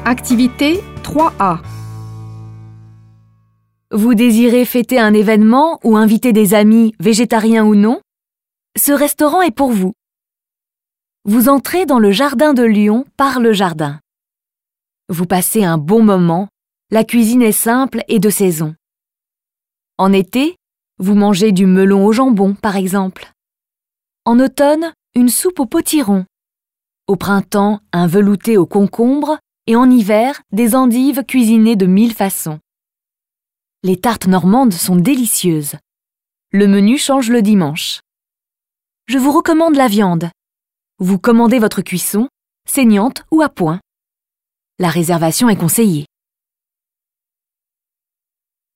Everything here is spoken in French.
Activité 3A. Vous désirez fêter un événement ou inviter des amis, végétariens ou non? Ce restaurant est pour vous. Vous entrez dans le jardin de Lyon par le jardin. Vous passez un bon moment, la cuisine est simple et de saison. En été, vous mangez du melon au jambon, par exemple. En automne, une soupe au potiron. Au printemps, un velouté au concombre et en hiver, des endives cuisinées de 1000 façons. Les tartes normandes sont délicieuses. Le menu change le dimanche. Je vous recommande la viande. Vous commandez votre cuisson, saignante ou à point. La réservation est conseillée.